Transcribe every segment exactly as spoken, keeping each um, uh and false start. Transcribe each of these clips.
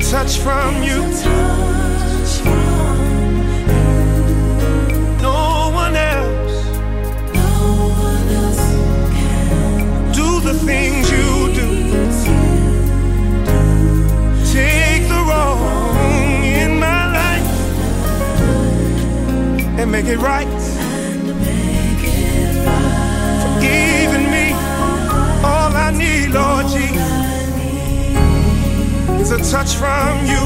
touch from you. No one else do the things you do. Take the wrong in my life and make it right. Forgiving me. All I need, Lord Jesus, is a touch from you,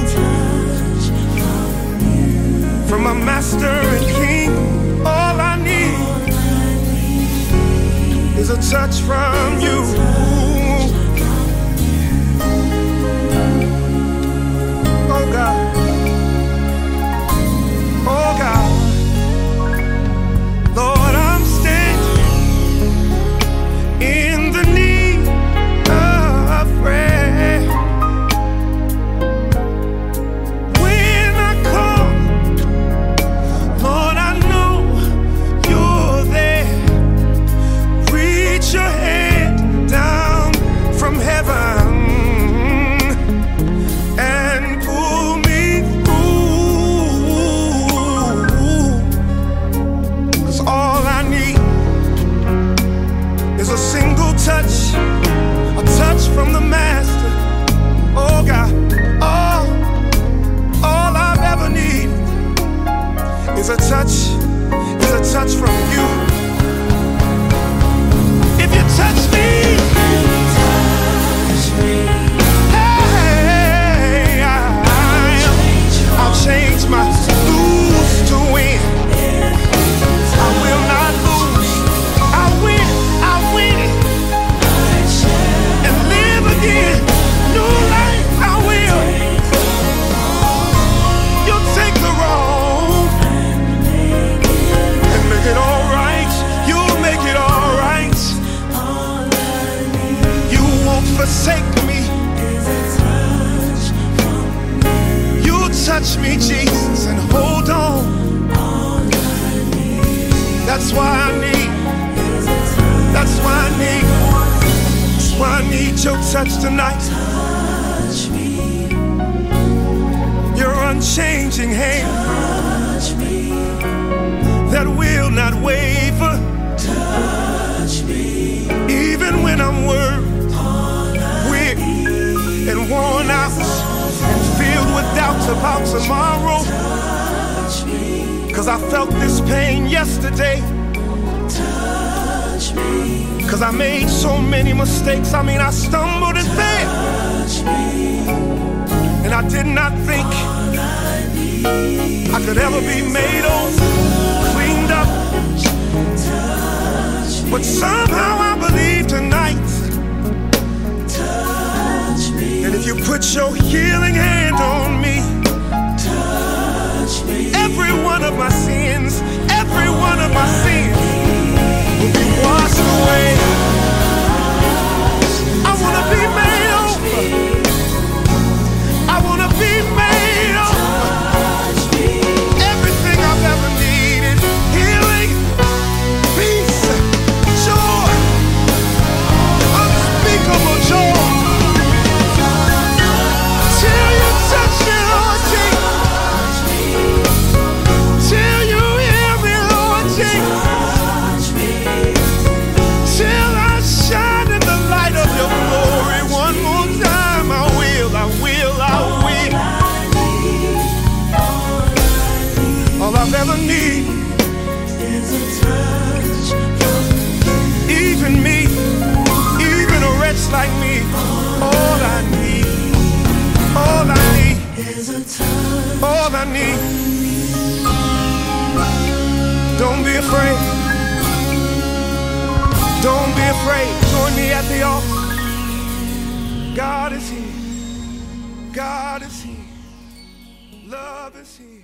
from my Master and King. All I need is a touch from you. Oh God, oh God, Lord, I'm standing in the need of prayer. When I call, Lord, I know you're there. Reach your hand down from heaven and pull me through. 'Cause all I need is a single touch, a touch from the Master. Oh God, all, all I've ever need is a touch, is a touch from you. If you touch me, hey, I, I'll change my lose to win. I will not lose. I win, I win it and live again. New life, I will. You'll take the wrong and make it all right. You'll make it all right. You won't forsake me. You'll touch me, Jesus, and hold on. That's why I need, that's why I need, that's why I need your touch tonight. Your unchanging hand that will not waver. Even when I'm worried, weary, and worn out, and filled with doubts about tomorrow. 'Cause I felt this pain yesterday. 'Cause I made so many mistakes. I mean, I stumbled and fell. And I did not think I could ever be made over, cleaned up. But somehow I believe tonight that if you put your healing hand on me, every one of my sins, every one of my sins will be washed away. I wanna be made over. I wanna be made over. Everything I've ever needed, healing, peace, joy, unspeakable joy. Till you touch me, Lord Jesus. Till you hear me, Lord Jesus. Till I shine in the light of your glory one more time. I will, I will, I will. All I've ever need is a touch from you. Even me, even a wretch like me. All I need, all I need is a touch. All I need. Don't be afraid. Don't be afraid. Join me at the altar. God is here. God is here. Love is here.